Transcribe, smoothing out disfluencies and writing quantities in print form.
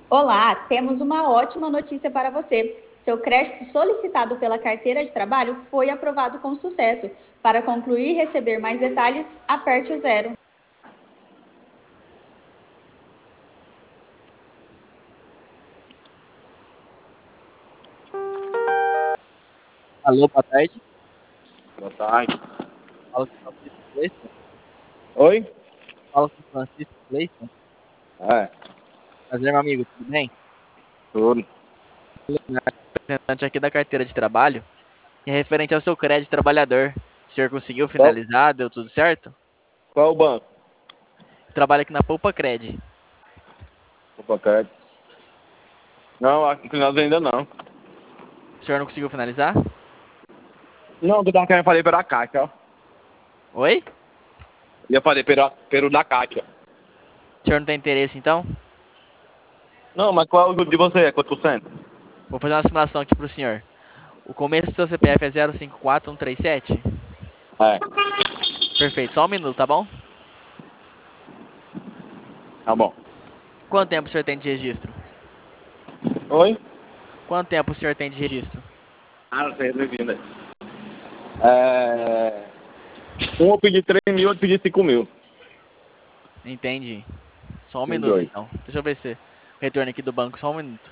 Olá, temos uma ótima notícia para você. Seu crédito solicitado pela carteira de trabalho foi aprovado com sucesso. Para concluir e receber mais detalhes, aperte o zero. Alô, boa tarde. Boa tarde. Fala com o Francisco Gleison. Oi? Fala com o Francisco Gleison. É, Prazer, meu amigo, tudo bem? tudo. Representante aqui da carteira de trabalho. E referente ao seu crédito trabalhador, o senhor conseguiu Qual, finalizar? Deu tudo certo? qual o banco? Trabalho aqui na Poupa Cred. Opa, cara. Não, acho que nós ainda não. O senhor não conseguiu finalizar? Não, tu tava querendo fazer pela Caixa, ó. Oi? Ia fazer pelo da Caixa. O senhor não tem interesse, então? Não, mas qual é o grupo de você? É quanto por cento? Vou fazer uma simulação aqui pro senhor. O começo do seu CPF é 054137? É, Perfeito, só um minuto, tá bom? tá bom. Quanto tempo o senhor tem de registro? Oi? Quanto tempo o senhor tem de registro? Ah, não sei, bem-vindo aí. Um eu pedi 3 mil, outro pedi 5 mil. Entendi. Só um Os minuto, dois. então. Deixa eu ver se retorno aqui do banco, só um minuto.